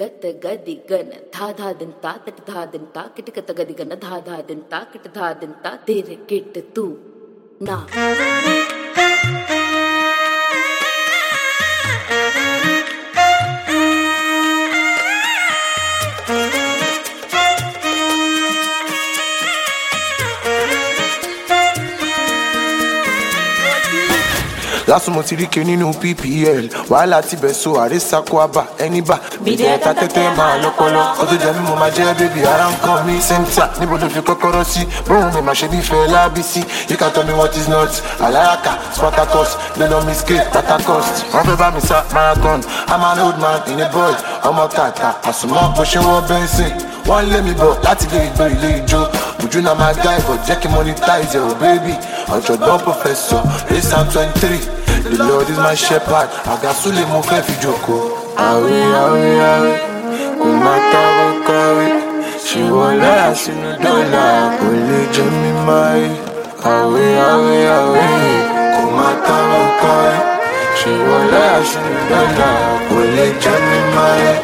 gata gadi gana dha dinta tat dha dinta kit kata gadi gana dha dinta kit dha dinta tere kit tu na Lásùn mo ti rí kí nínú PPL wàhálà ti bẹ̀ so àrísàkó àbá ẹni bá bìdí ẹ̀ta tẹ́tẹ́ máa lọ́pọ̀lọ́ ó tó jẹ́ mímọ́ máa jẹ́ bébì ara ń kàn mí sẹ́ńtà níbo ló fi kọ́kọ́rọ́ sí bóun mi máa ṣe bí fẹ́ lábísí you can tell me what is not aláyàká spartacus lẹ́nà mi skate patacost wọ́n fẹ́ bá mi sá marathon I'm an old man in a boy ọmọ tààtà àsùnmọ́ bó ṣe wọ́n bẹ́ńsìn wọ́n lé mi bọ̀ láti lè gbé ilé ijó ojú náà máa guy but jẹ́ kí monetize ẹ̀ ò baby ọ̀jọ̀gbọ́n professor race and 23 the Lord is my shepherd àgàsúlẹ̀ mo fẹ́ fi jókòó. àwẹ̀ kò má tábọ̀ káwé ṣìwọ́ láyà sínú dọ́là kò lè jẹ́ mi máyé. àwẹ̀ kò má tábọ̀ káwé ṣìwọ́ láyà sínú dọ́là kò lè jẹ́ mi máyé.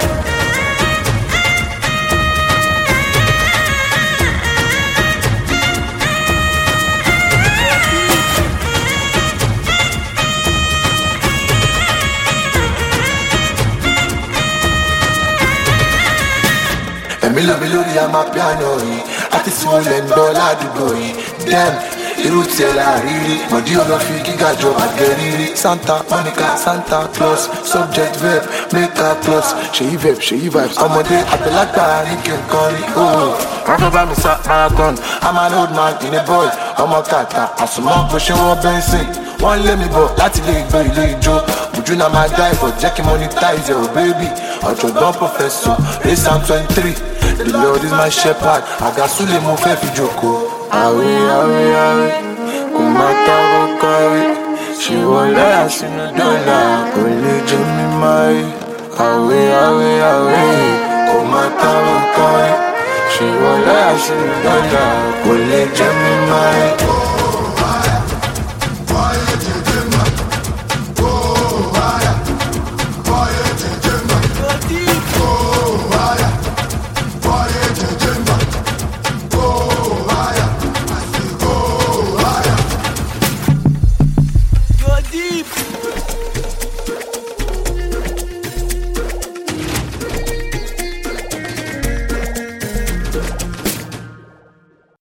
Èmi lómi lórí àmà piano yìí àti tí wọ́n lẹ̀ ń gbọ́ ládùúgbò yìí dem irú tiẹ̀ láàrírí mọ̀dí olófi gíga jọ àgẹ̀rírí Santa Monica Santa Claus subject verb make a plus ṣèyí verb ṣèyí vibes ọmọdé àgbàlagbà ní kí n kọrin ooo. wọ́n fẹ́ bá mi sá marathon I'm an old man in a boy ọmọ tààtà àsùnmọ́ bó ṣe wọ́n bẹ́ńsìn wọ́n lé mi bọ̀ láti lè gbé ilé ijó ojú náà máa dá ìbọ̀ jẹ́ kí monetize ẹ̀ ò baby ọ̀jọ̀gbọ́n professor race and 23 the Lord is my shepherd àgàsúlẹ̀ mo fẹ́ fi jókòó. àwẹ̀ kò má tábọ̀ káwé ṣìwọ́ láyà sínú dọ́là kò lè jẹ́ mi máyé. àwẹ̀ kò má tábọ̀ káwé ṣìwọ́ láyà sínú dọ́là kò lè jẹ́ mi máyé.